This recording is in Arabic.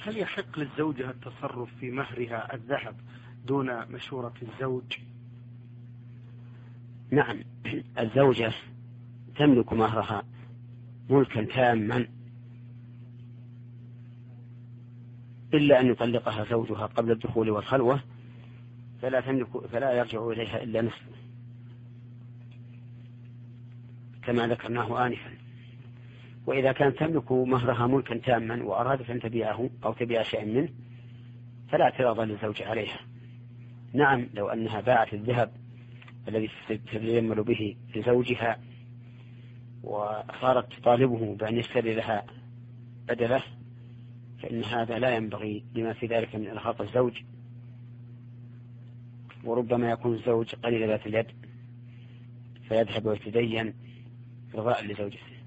هل يحق للزوجة التصرف في مهرها الذهب دون مشورة الزوج؟ نعم، الزوجة تملك مهرها ملكا تاما إلا أن يطلقها زوجها قبل الدخول والخلوة، فلا يرجع إليها إلا نصفه كما ذكرناه آنفا. وإذا كانت تملك مهرها ملكا تاما وأرادت أن تبيعه أو تبيع شيئا منه فلا اعتراض للزوج عليها. نعم، لو أنها باعت الذهب الذي تتجمل به لزوجها وصارت تطالبه بأن يشتري لها بدله، فإن هذا لا ينبغي لما في ذلك من إرهاق الزوج، وربما يكون الزوج قليل ذات اليد فيذهب ويتدين رضاء لزوجته.